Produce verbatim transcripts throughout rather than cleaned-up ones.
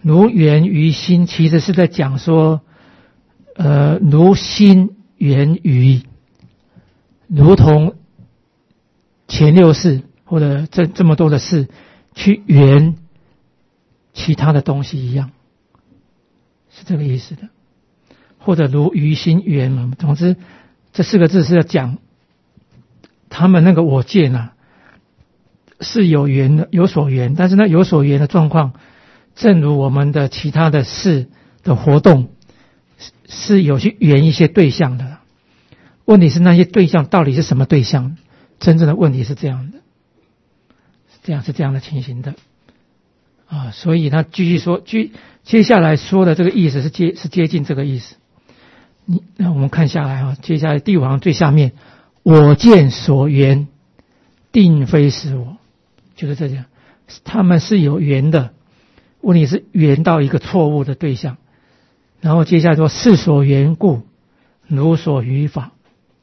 如源于心，其实是在讲说，呃，如心源于，如同前六世或者这这么多的事去源其他的东西一样，是这个意思的。或者如于心源嘛，总之这四个字是要讲他们那个我见啊是有缘的，有所缘，但是呢有所缘的状况，正如我们的其他的事的活动是有去缘一些对象的。问题是那些对象到底是什么对象？真正的问题是这样的，这样是这样的情形的啊。所以他继续说，接接下来说的这个意思是接是接近这个意思。你那我们看下来啊，接下来第五行最下面，我见所缘，定非实我，就是这样，他们是有缘的，问题是缘到一个错误的对象。然后接下来说，是所缘故，如所于法。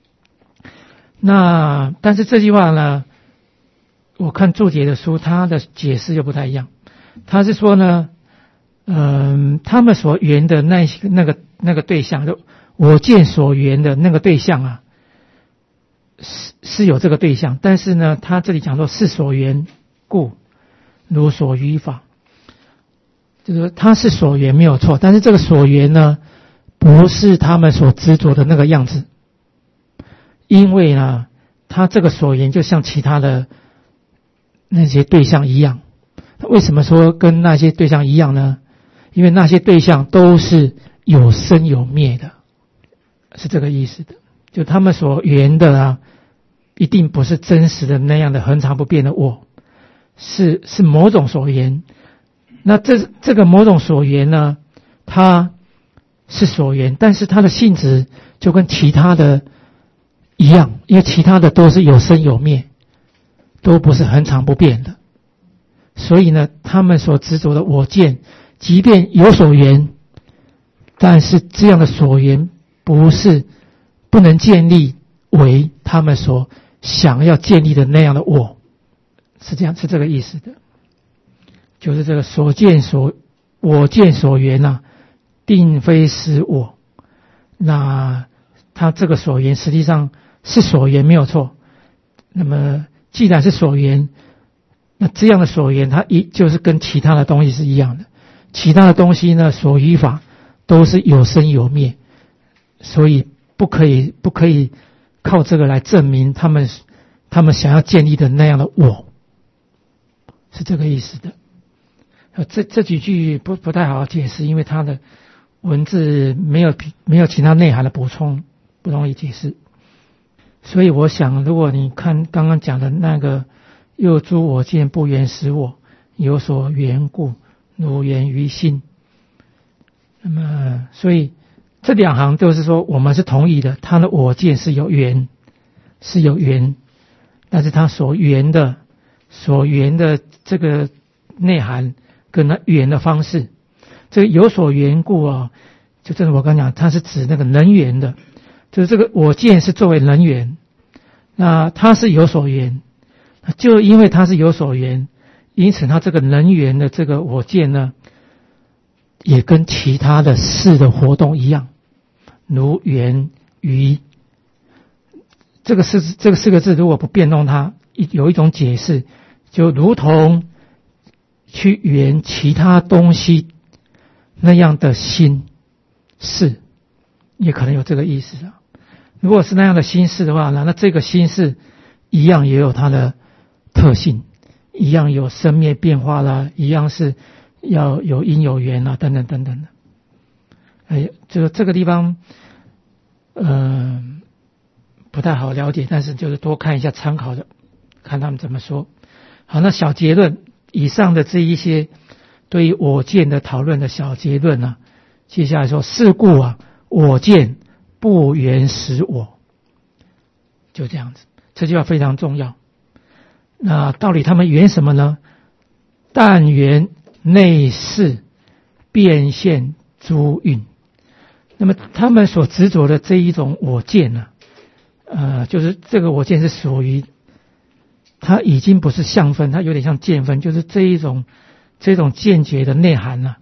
那但是这句话呢，我看注解的书，他的解释又不太一样。他是说呢，嗯、呃，他们所缘的那那个那个对象，就我见所缘的那个对象啊，是是有这个对象，但是呢，他这里讲说是所缘故，如所于法，就是他是所缘没有错，但是这个所缘呢，不是他们所执着的那个样子。因为呢，他这个所缘就像其他的那些对象一样。为什么说跟那些对象一样呢？因为那些对象都是有生有灭的，是这个意思的。就他们所缘的啊，一定不是真实的那样的恒常不变的我，是是某种所缘。那这这个某种所缘呢，它是所缘，但是它的性质就跟其他的一样，因为其他的都是有生有灭，都不是恒常不变的。所以呢，他们所执着的我见，即便有所缘，但是这样的所缘不是不能建立为他们所想要建立的那样的我，是这样，是这个意思的。就是这个所见所我见所缘啊，定非实我。那他这个所缘实际上是所缘没有错。那么既然是所缘，那这样的所缘它一就是跟其他的东西是一样的。其他的东西呢，所依法都是有生有灭，所以不可以不可以靠这个来证明他们他们想要建立的那样的我，是这个意思的。这这几句不不太好解释，因为它的文字没有没有其他内涵的补充，不容易解释。所以我想，如果你看刚刚讲的那个又诸我见不缘实我，有所缘故，如缘于心。那么，所以这两行都是说我们是同意的，他的我见是有缘，是有缘，但是他所缘的所缘的这个内涵跟他缘的方式，这个有所缘故啊，就正如我刚讲，它是指那个能缘的，就是这个我见是作为能缘，那它是有所缘，就因为它是有所缘，因此它这个能缘的这个我见呢，也跟其他的事的活动一样，如缘于。这个四这个四个字如果不变动它，有一种解释，就如同去缘其他东西那样的心事，也可能有这个意思啊。如果是那样的心事的话，那那这个心事一样也有它的特性，一样有生灭变化啦，一样是要有因有缘啊，等等等等的。哎，这个这个地方，嗯、呃，不太好了解，但是就是多看一下参考的，看他们怎么说。好，那小结论，以上的这一些对于我见的讨论的小结论呢、啊，接下来说，是故啊，我见不缘实我，就这样子，这句话非常重要。那到底他们缘什么呢？但缘内视变现诸蕴。那么他们所执着的这一种我见呢、啊，呃，就是这个我见是属于，它已经不是相分，它有点像见分，就是这一种这种见觉的内涵呢、啊，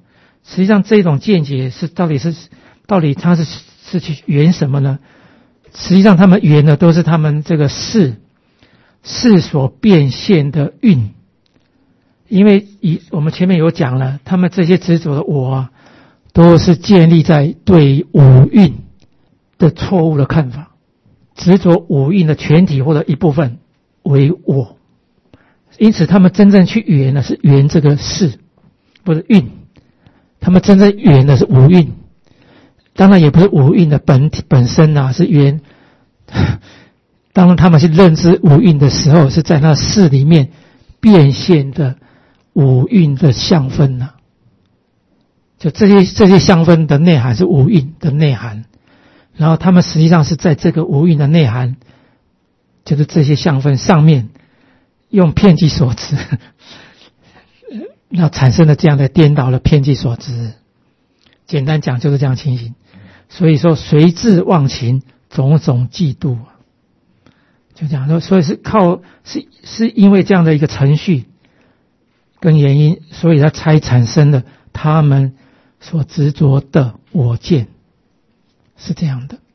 实际上这种见解是到底是到底它是是去圆什么呢？实际上他们圆的都是他们这个事事所变现的蕴，因为以我们前面有讲了，他们这些执着的我啊，都是建立在对五蕴的错误的看法，执着五蕴的全体或者一部分为我，因此他们真正去圆的是圆这个事，不是蕴，他们真正圆的是五蕴，当然也不是五蕴的本体本身啊，是圆。当他们去认知五蕴的时候，是在那事里面变现的五蕴的相分啊，就这些这些相分的内涵是五蕴的内涵，然后他们实际上是在这个五蕴的内涵，就是这些相分上面用遍计所知，那产生了这样的颠倒的遍计所知。简单讲就是这样情形。所以说随志忘情，种种嫉妒，就这样说，所以是靠是是因为这样的一个程序跟原因，所以它才产生了他们所执着的我见，是这样的。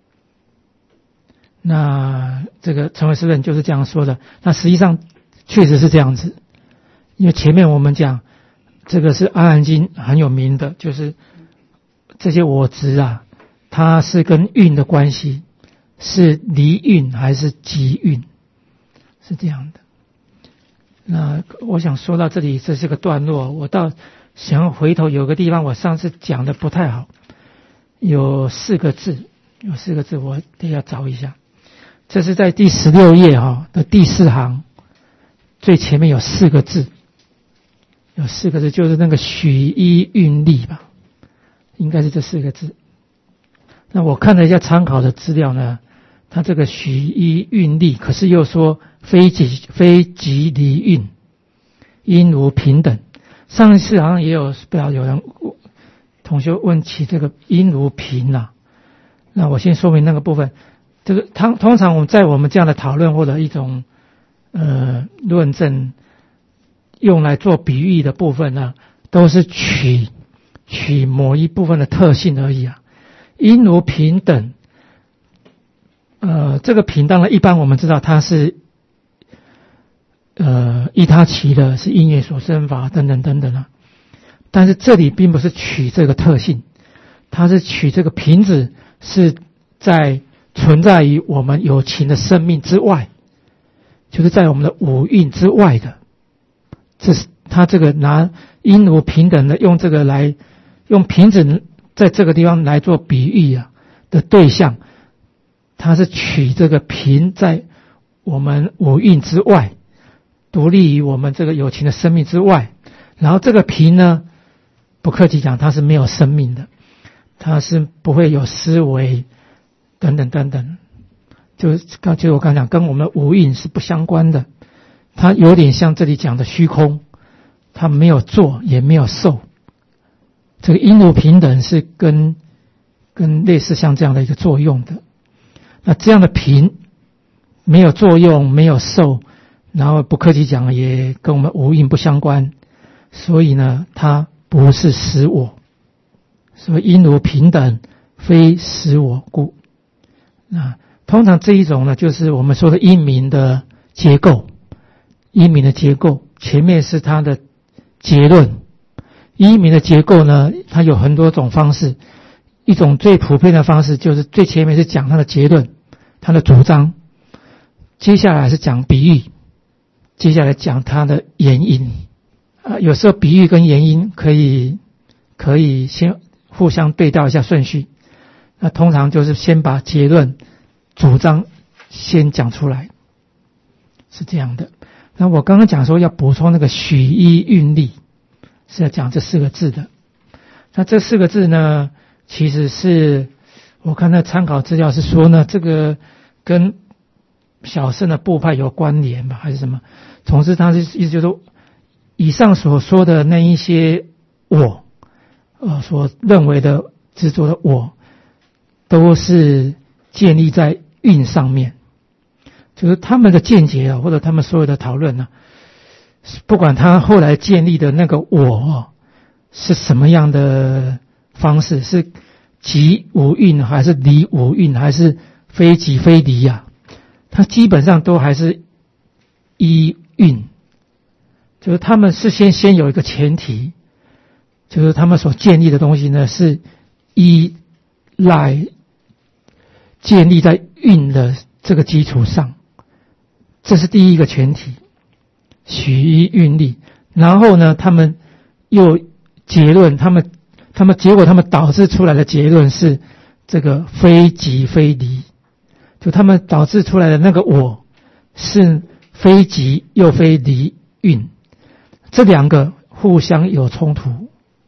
那这个成唯师论就是这样说的。那实际上确实是这样子，因为前面我们讲这个是阿含经很有名的，就是这些我执啊，它是跟蕴的关系是离蕴还是即蕴，是这样的。那我想说到这里，这是个段落，我倒想要回头有个地方我上次讲的不太好，有四个字，有四个字我得要找一下。这是在第十六页哈的第四行最前面有四个字，有四个字就是那个许一运力吧，应该是这四个字。那我看了一下参考的资料呢，他这个许一运力可是又说非即非即离运，因无平等。上一次好像也有不知道有人同学问起这个因无平啊，那我先说明那个部分。这个通通常我们在我们这样的讨论或者一种呃论证用来做比喻的部分呢，都是取取某一部分的特性而已啊。因无平等，呃，这个平当然一般我们知道它是呃依他其的，是因缘所生法等等等等啊。但是这里并不是取这个特性，它是取这个平字是在存在于我们有情的生命之外，就是在我们的五蕴之外的。这是他这个拿因无平等的用这个来用平子在这个地方来做比喻啊的对象，他是取这个平在我们五蕴之外，独立于我们这个有情的生命之外，然后这个平呢，不客气讲，它是没有生命的，它是不会有思维等等等等，就是刚就我刚讲，跟我们的五蕴是不相关的，它有点像这里讲的虚空，它没有做也没有受。这个因无平等是跟跟类似像这样的一个作用的。那这样的平没有作用没有受，然后不客气讲也跟我们无蕴不相关，所以呢它不是实我，所以因无平等非实我故。那通常这一种呢，就是我们说的因明的结构，因明的结构前面是它的结论。因明的结构呢，它有很多种方式，一种最普遍的方式就是最前面是讲它的结论，它的主张，接下来是讲比喻，接下来讲它的原因。啊，有时候比喻跟原因可以可以先互相对调一下顺序。那通常就是先把结论、主张先讲出来，是这样的。那我刚刚讲说要补充那个许一运力，是要讲这四个字的。那这四个字呢，其实是我看那参考资料是说呢，这个跟小乘的部派有关联吧，还是什么？总之，他是意思就是说，以上所说的那一些我，呃，所认为的执着的我，都是建立在蕴上面，就是他们的见解啊，或者他们所有的讨论呢、啊，不管他后来建立的那个我， 是什么样的方式？是即无蕴还是离无蕴还是非即非离呀、啊？它基本上都还是依蕴，就是他们是先先有一个前提，就是他们所建立的东西呢是依赖建立在蕴的这个基础上，这是第一个前提，许依蕴立。然后呢，他们又结论，他们他们结果他们导致出来的结论是这个非即非离，就他们导致出来的那个我是非即又非离蕴，这两个互相有冲突。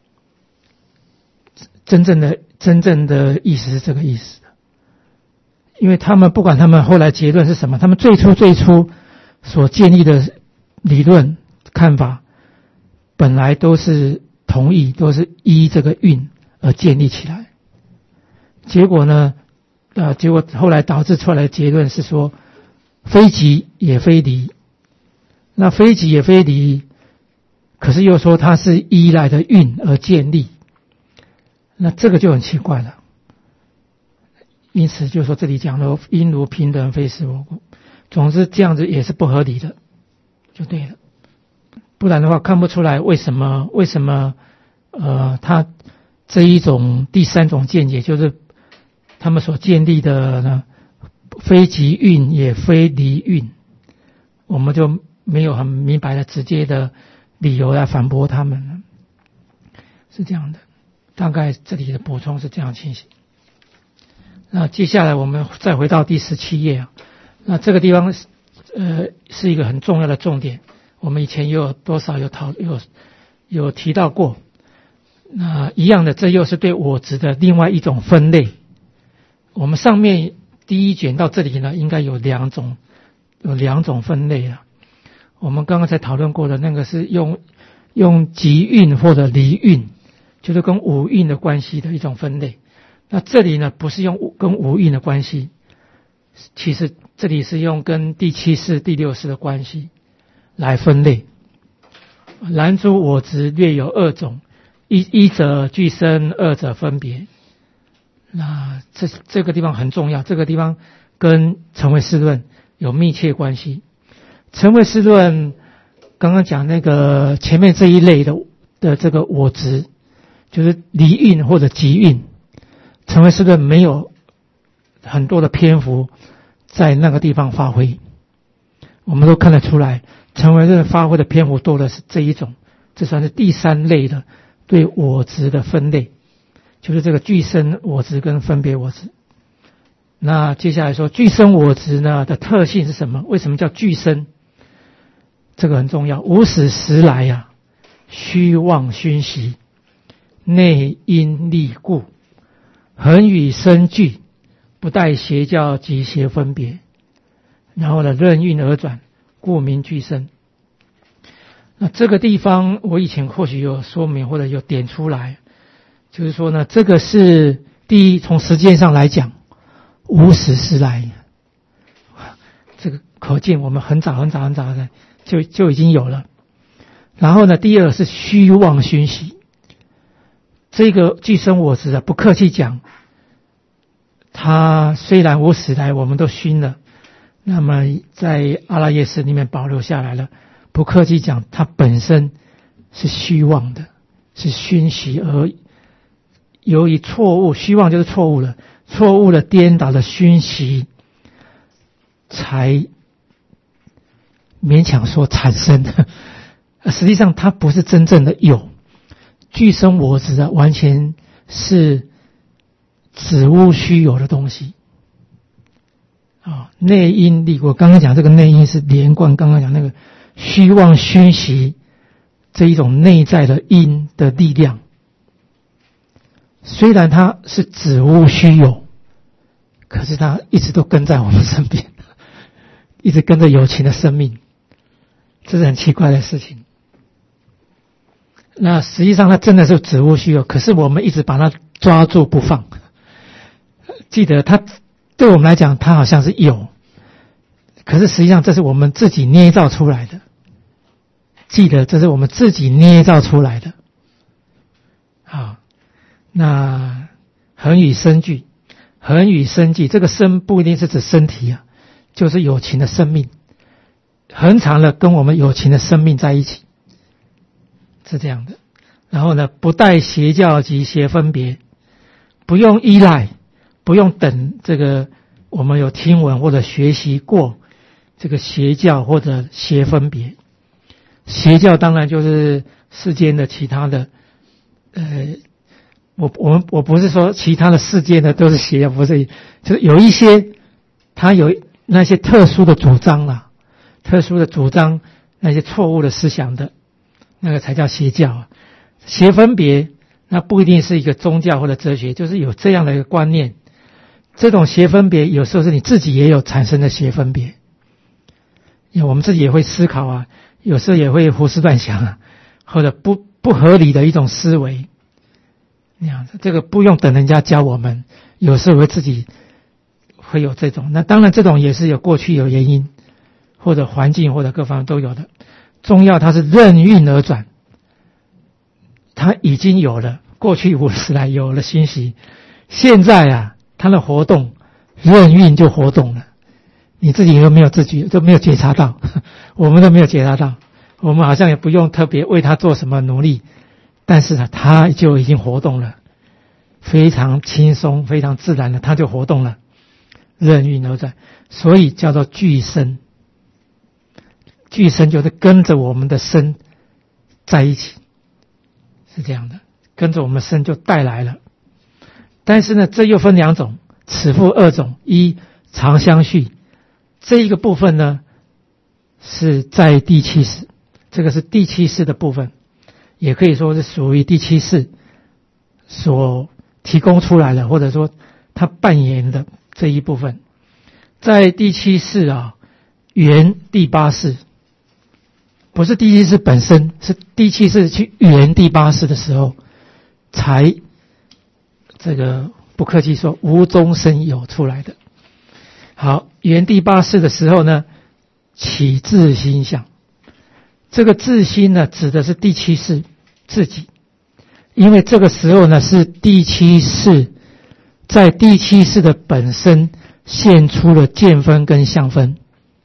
真正的真正的意思是这个意思的，因为他们不管他们后来结论是什么，他们最初最初所建立的理论看法本来都是同意，都是依这个蕴而建立起来。结果呢，呃，结果后来导致出来的结论是说，非即也非离。那非即也非离，可是又说它是依赖的蕴而建立，那这个就很奇怪了。因此就说这里讲了因如平等非实我故，总之这样子也是不合理的，就对了。不然的话看不出来为什么为什么呃他这一种第三种见解，就是他们所建立的呢非即蕴也非离蕴，我们就没有很明白的直接的理由来反驳他们了，是这样的。大概这里的补充是这样情形。那接下来我们再回到第十七页啊，那这个地方呃是一个很重要的重点，我们以前也有多少有讨有有提到过。那一样的，这又是对我执的另外一种分类。我们上面第一卷到这里呢，应该有两种有两种分类啊。我们刚刚才讨论过的那个是用用即蕴或者离蕴，就是跟无蕴的关系的一种分类。那这里呢，不是用跟无蕴的关系，其实这里是用跟第七世、第六世的关系来分类。然诸我执略有二种，一一者俱生，二者分别。那这这个地方很重要，这个地方跟成唯识论有密切关系。成唯识论刚刚讲那个前面这一类的的这个我执，就是离蕴或者即蕴，成唯识论没有很多的篇幅在那个地方发挥。我们都看得出来，成唯识论发挥的篇幅多的是这一种，这算是第三类的对我执的分类，就是这个俱生我执跟分别我执。那接下来说俱生我执呢的特性是什么？为什么叫俱生？这个很重要。无始时来呀、啊，虚妄熏习，内因力故，恒与生俱，不待邪教及邪分别，然后呢任运而转，故名俱生。那这个地方我以前或许有说明或者有点出来，就是说呢，这个是第一，从时间上来讲，无始时来，这个可见我们很早很早很早的就就已经有了。然后呢，第二是虚妄熏习，这个俱生我执啊，不客气讲，它虽然无始来我们都熏了，那么在阿赖耶识里面保留下来了，不客气讲，它本身是虚妄的，是熏习而由于错误，虚妄就是错误了，错误的颠倒的熏习，才勉强说产生的。实际上它不是真正的有，俱生我执啊，完全是子无虚有的东西啊。内因力，我刚刚讲这个内因是连贯刚刚讲那个虚妄熏习这一种内在的因的力量，虽然它是子无虚有，可是它一直都跟在我们身边，一直跟着有情的生命，这是很奇怪的事情。那实际上它真的是子无虚有，可是我们一直把它抓住不放。记得它对我们来讲它好像是有，可是实际上这是我们自己捏造出来的。记得这是我们自己捏造出来的， 那恒与生俱，恒与生俱，这个生不一定是指身体啊，就是有情的生命，恒常的跟我们有情的生命在一起，是这样的。然后呢，不待邪教及邪分别，不用依赖，不用等这个我们有听闻或者学习过这个邪教或者邪分别。邪教当然就是世间的其他的，呃，我我们我不是说其他的世界的都是邪教，不是，就是有一些他有那些特殊的主张啦，特殊的主张那些错误的思想的，那个才叫邪教啊。邪分别那不一定是一个宗教或者哲学，就是有这样的一个观念。这种邪分别有时候是你自己也有产生的邪分别，因为我们自己也会思考啊，有时候也会胡思乱想啊，或者不不合理的一种思维那样子，这个不用等人家教我们，有时候会自己会有这种。那当然这种也是有过去有原因，或者环境或者各方面都有的。重要它是任运而转，它已经有了，过去五十来有了信息，现在啊它的活动任运就活动了，你自己都没有自觉，都没有觉察到，我们都没有觉察到，我们好像也不用特别为它做什么努力，但是啊它就已经活动了，非常轻松非常自然的它就活动了，任运而转，所以叫做俱生。俱生就是跟着我们的身在一起，是这样的，跟着我们身就带来了。但是呢，这又分两种，此复二种。一常相续，这一个部分呢是在第七识，这个是第七识的部分，也可以说是属于第七识所提供出来的，或者说它扮演的这一部分。在第七识啊，圆第八识，不是第七识本身，是第七识去圆第八识的时候，才这个不客气说无中生有出来的。好，圆第八识的时候呢，起自心相。这个自心呢，指的是第七识自己，因为这个时候呢，是第七识在第七识的本身现出了见分跟相分。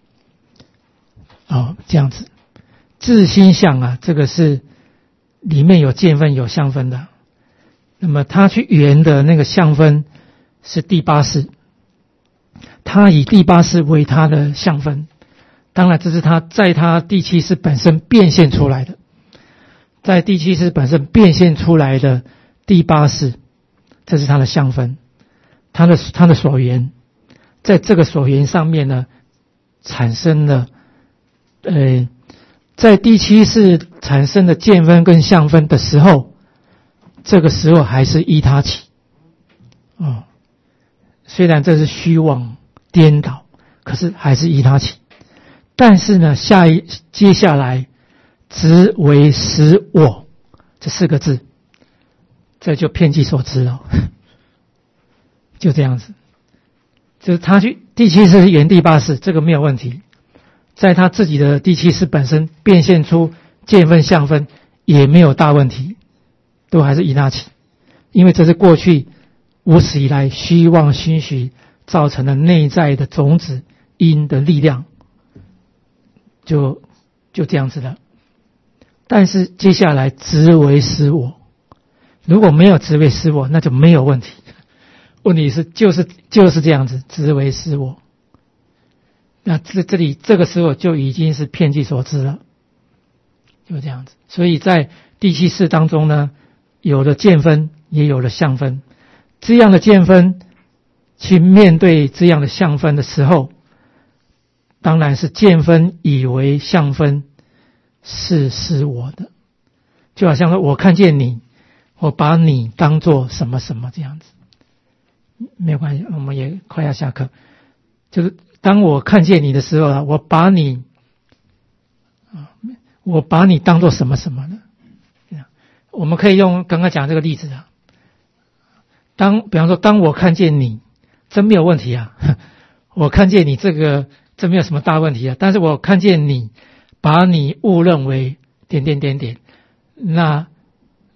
哦，这样子。自心相啊，这个是里面有见分有相分的。那么他去圆的那个相分是第八识，他以第八识为他的相分，当然这是他在他第七识本身变现出来的，在第七识本身变现出来的第八识，这是他的相分，他的他的所缘，在这个所缘上面呢，产生了呃。在第七识产生的见分跟相分的时候，这个时候还是依他起。哦，虽然这是虚妄颠倒，可是还是依他起。但是呢，下一接下来执为实我这四个字，这就遍计所知了。就这样子，就是他去第七识是圆第八识，这个没有问题。在他自己的第七识本身变现出见分相分也没有大问题，都还是依他起，因为这是过去无始以来虚妄心许造成的内在的种子因的力量，就就这样子了。但是接下来执为实我，如果没有执为实我，那就没有问题。问题是就是就是这样子，执为实我。那这这里这个时候就已经是遍计所知了，就这样子。所以在第七识当中呢，有了见分，也有了相分。这样的见分去面对这样的相分的时候，当然是见分以为相分是是我的，就好像说我看见你，我把你当作什么什么这样子。没有关系，我们也快要下课。就是当我看见你的时候啊，我把你啊，我把你当作什么什么呢？我们可以用刚刚讲这个例子啊。当比方说，当我看见你，真没有问题啊。我看见你这个，这没有什么大问题啊。但是我看见你，把你误认为点点点点，那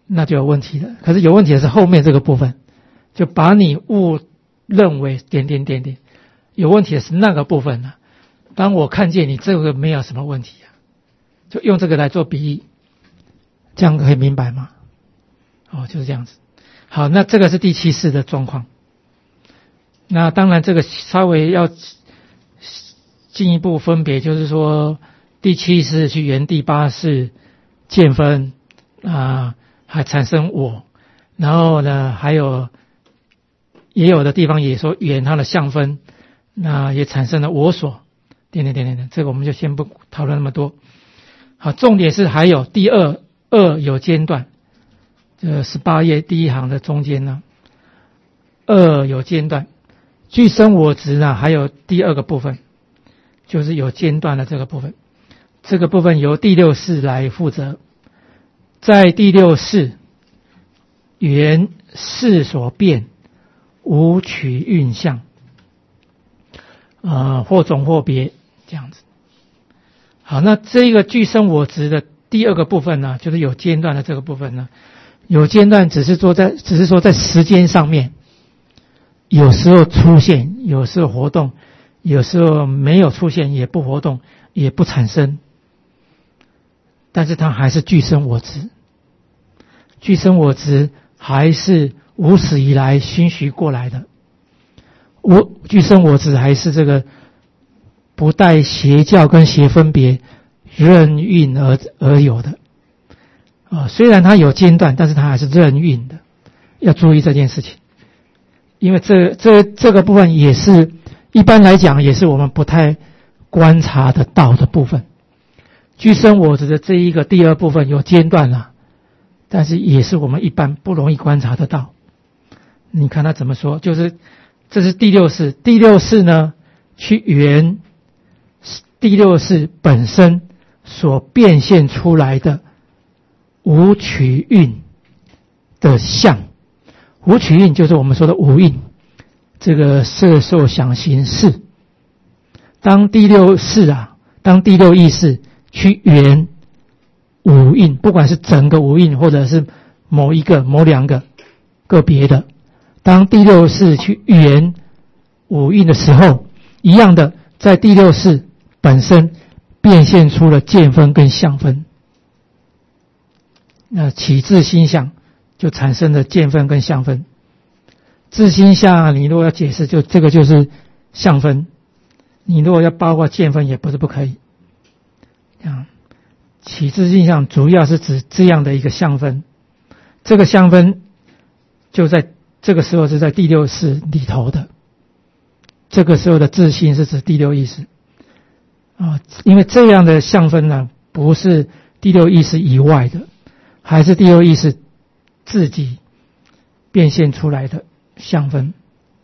那就有问题了。可是有问题的是后面这个部分，就把你误认为点点点点，有问题的是那个部分呢、啊。当我看见你这个没有什么问题啊，就用这个来做比喻，这样可以明白吗？哦，就是这样子。好，那这个是第七世的状况。那当然这个稍微要进一步分别，就是说第七世去圆第八世见分啊，还产生我，然后呢还有也有的地方也说圆它的相分，那也产生了我所点点点点点，这个我们就先不讨论那么多。好，重点是还有第二二有间断，这十八页第一行的中间呢，二有间断，具生我执呢，还有第二个部分，就是有间断的这个部分，这个部分由第六世来负责。在第六世，缘事所变，无取运相，呃，或种或别这样子。好，那这个具生我执的第二个部分呢，就是有间断的这个部分呢，有间断只是说在，只是说在时间上面，有时候出现，有时候活动，有时候没有出现，也不活动，也不产生，但是它还是具生我执，具生我执还是无始以来熏习过来的，我具生我执还是这个不带邪教跟邪分别任运而而有的啊、呃，虽然它有间断，但是它还是任运的，要注意这件事情，因为这这这个部分也是一般来讲也是我们不太观察得到的部分。具生我执的这一个第二部分有间断了，但是也是我们一般不容易观察得到。你看他怎么说，就是这是第六世，第六世呢去圆第六世本身所变现出来的无取运的相，无取运就是我们说的五蕴，这个色受想行识。当第六世啊，当第六意识去圆五蕴，不管是整个五蕴或者是某一个某两个个别的，当第六世去圆五蕴的时候，一样的在第六世本身变现出了见分跟相分，那起自心相就产生了见分跟相分。自心相你如果要解释，就这个就是相分，你如果要包括见分也不是不可以。这样起自心相主要是指这样的一个相分，这个相分就在这个时候是在第六识里头的，这个时候的自心是指第六意识啊，因为这样的相分呢，不是第六意识以外的，还是第六意识自己变现出来的相分。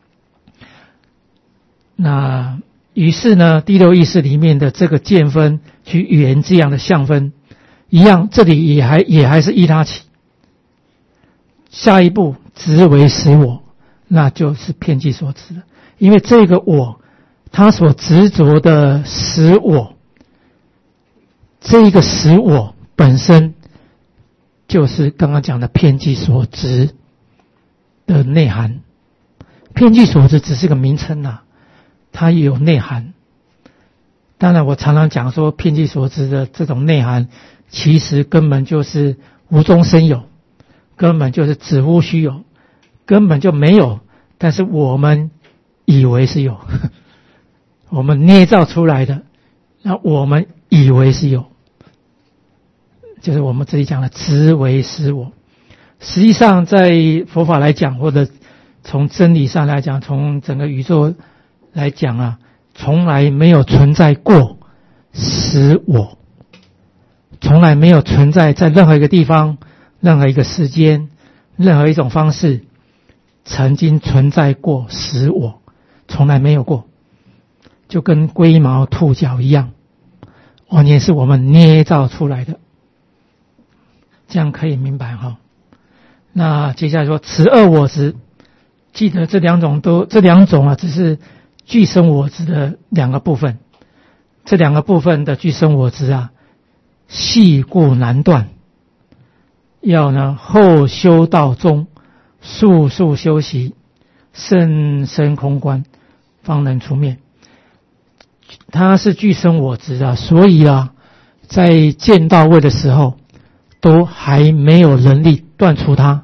那于是呢，第六意识里面的这个见分去圆这样的相分，一样，这里也还也还是依他起。下一步执为实我，那就是遍计所执了。因为这个我，他所执着的实我，这一个实我本身就是刚刚讲的遍计所执的内涵。遍计所执只是个名称啊，它也有内涵。当然我常常讲说遍计所执的这种内涵其实根本就是无中生有，根本就是子乎虚有，根本就没有，但是我们以为是有，我们捏造出来的，那我们以为是有，就是我们这里讲的执为实我。实际上在佛法来讲，或者从真理上来讲，从整个宇宙来讲啊，从来没有存在过实我，从来没有存在在任何一个地方、任何一个时间、任何一种方式曾经存在过实我，从来没有过，就跟龟毛兔角一样，完全是我们捏造出来的。这样可以明白哈。那接下来说此二我执，记得这两种都这两种啊，只是具生我执的两个部分。这两个部分的具生我执啊，细故难断， 要呢后修道中，速速修习，甚深空观，方能出面。他是具生我执啊，所以啊，在见到位的时候，都还没有能力断除它。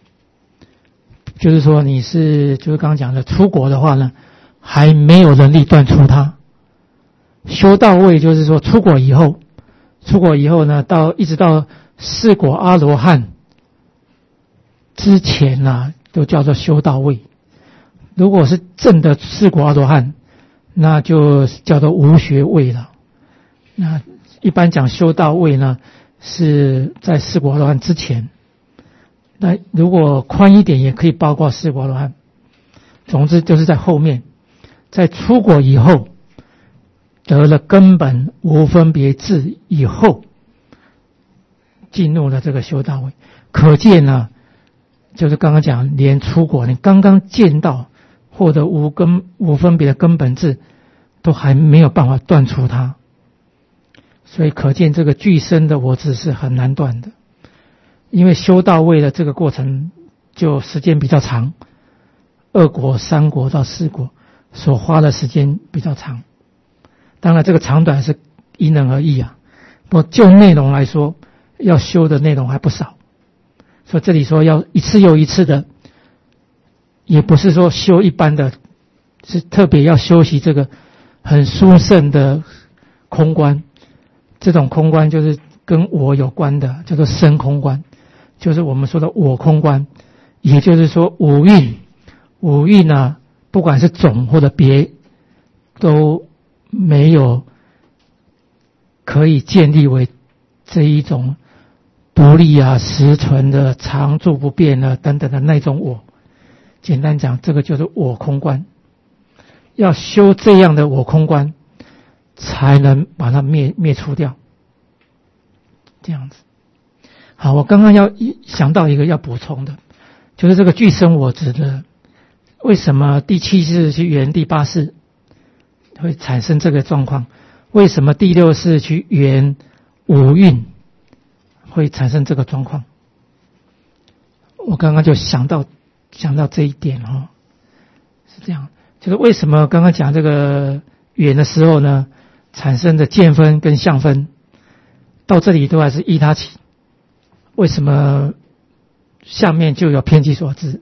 就是说，你是就是刚刚讲的出国的话呢，还没有能力断除它。修到位就是说，出国以后，出国以后呢，到一直到四果阿罗汉之前啊，都叫做修到位。如果是正的四果阿罗汉，那就叫做无学位了。那一般讲修到位呢，是在四果阿罗汉之前。那如果宽一点，也可以包括四果阿罗汉。总之就是在后面，在出果以后，得了根本无分别智以后，进入了这个修道位。可见呢，就是刚刚讲，连出果你刚刚见到获得无根无分别的根本智，都还没有办法断除它。所以可见这个具生的我执是很难断的。因为修到位的这个过程就时间比较长，二果、三果到四果所花的时间比较长。当然这个长短是因人而异啊，不过就内容来说，要修的内容还不少。所以这里说要一次又一次的，也不是说修一般的，是特别要修习这个很殊胜的空观。这种空观就是跟我有关的，叫做深空观，就是我们说的我空观。也就是说五蕴，五蕴啊，不管是总或者别，都没有可以建立为这一种独立啊、实存的、常住不变的等等的那种我。简单讲，这个就是我空观。要修这样的我空观，才能把它灭灭除掉。这样子。好，我刚刚要想到一个要补充的，就是这个具生我执的，为什么第七世去圆第八世会产生这个状况？为什么第六世去圆五蕴会产生这个状况？我刚刚就想到想到这一点哦，是这样，就是为什么刚刚讲这个圆的时候呢，产生的见分跟相分，到这里都还是依他起。为什么下面就有偏激所知？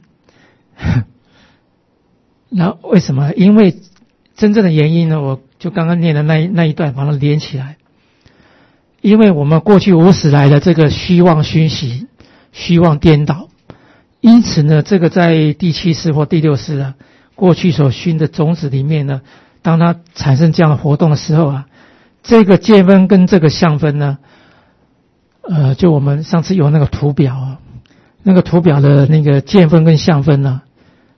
然后为什么？因为真正的原因呢，我就刚刚念的那一那一段把它连起来。因为我们过去无始来的这个虚妄熏习，虚妄颠倒，因此呢，这个在第七世或第六世啊，过去所熏的种子里面呢，当它产生这样的活动的时候啊，这个见分跟这个相分呢，呃，就我们上次有那个图表啊，那个图表的那个见分跟相分呢，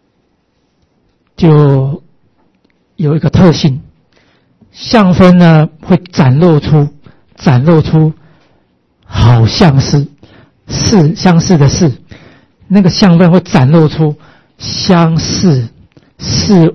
就有一个特性，相分呢会展露出展露出好像是似相似的似，那个相分会展露出相似是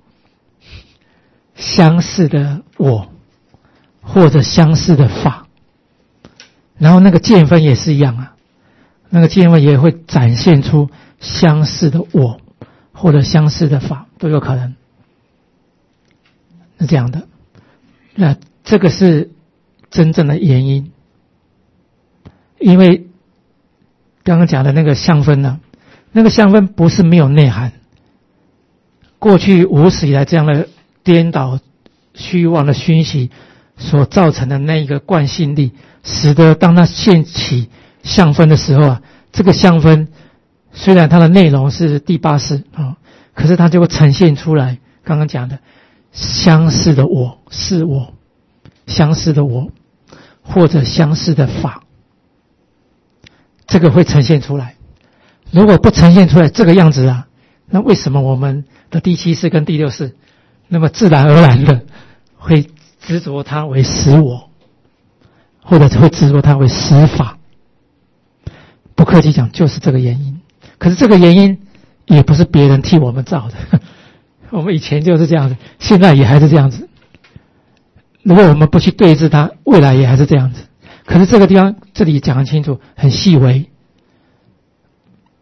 相似的我或者相似的法。然后那个见分也是一样啊，那个见分也会展现出相似的我或者相似的法，都有可能是这样的。那这个是真正的原因，因为刚刚讲的那个相分呢，那个相分不是没有内涵。过去无始以来这样的颠倒虚妄的熏习所造成的那一个惯性力，使得当它现起相分的时候啊，这个相分虽然它的内容是第八世啊，可是它就会呈现出来刚刚讲的相似的我是我，相似的我或者相似的法，这个会呈现出来。如果不呈现出来这个样子啊，那为什么我们的第七世跟第六世那么自然而然的会执着它为实我，或者会执着它为实法？不客气讲，就是这个原因。可是这个原因也不是别人替我们造的，我们以前就是这样子，现在也还是这样子。如果我们不去对峙它，未来也还是这样子。可是这个地方这里讲得清楚，很细微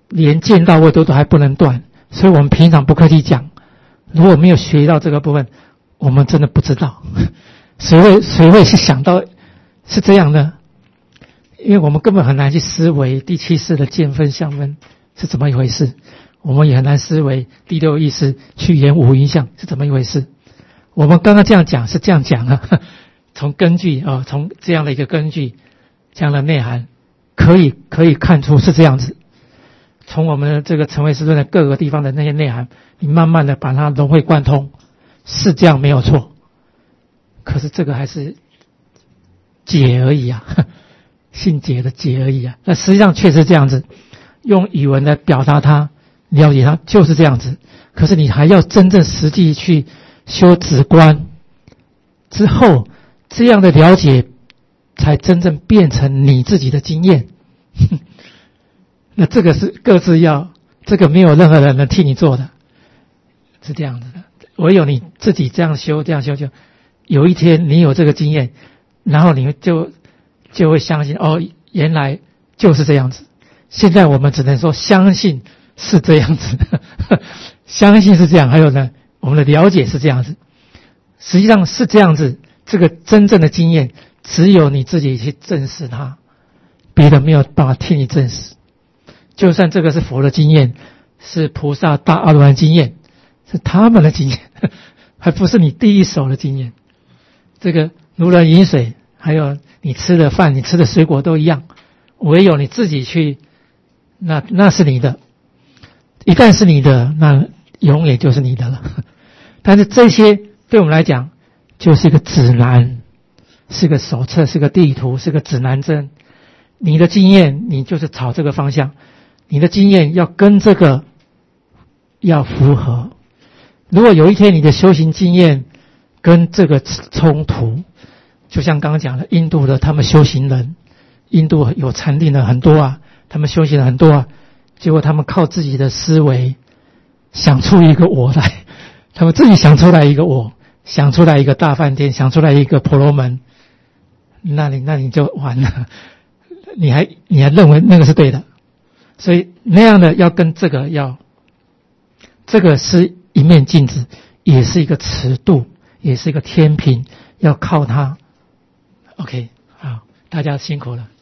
连见到位都都还不能断，所以我们平常不客气讲，如果没有学到这个部分，我们真的不知道，谁会谁会去想到是这样呢？因为我们根本很难去思维第七世的见分相分是怎么一回事，我们也很难思维第六意识去言五蕴相是怎么一回事。我们刚刚这样讲是这样讲啊，从根据啊，从这样的一个根据，这样的内涵，可以可以看出是这样子。从我们的这个成唯识论的各个地方的那些内涵，你慢慢的把它融会贯通，是这样没有错。可是这个还是解而已啊，信解的解而已啊。那实际上确实这样子，用语文来表达它，了解它就是这样子。可是你还要真正实际去修止观之后，这样的了解才真正变成你自己的经验。那这个是各自要，这个没有任何人能替你做的，是这样子的。唯有你自己这样修，这样修，就有一天你有这个经验，然后你就就会相信，哦，原来就是这样子。现在我们只能说相信是这样子，相信是这样，还有呢，我们的了解是这样子。实际上是这样子，这个真正的经验只有你自己去证实它，别人没有办法替你证实。就算这个是佛的经验，是菩萨大阿罗汉经验，是他们的经验，还不是你第一手的经验。这个如人饮水，还有你吃的饭，你吃的水果都一样，唯有你自己去，那那是你的。一旦是你的，那永远就是你的了。但是这些对我们来讲，就是一个指南，是个手册，是个地图，是个指南针。你的经验，你就是朝这个方向。你的经验要跟这个要符合。如果有一天你的修行经验跟这个冲突，就像刚刚讲的，印度的他们修行人，印度有禅定的很多啊，他们修行的很多啊，结果他们靠自己的思维想出一个我来，他们自己想出来一个我，想出来一个大饭店，想出来一个婆罗门，那你那你就完了，你还你还认为那个是对的。所以那样的要跟这个要，这个是一面镜子，也是一个尺度，也是一个天平，要靠它。OK， 好，大家辛苦了。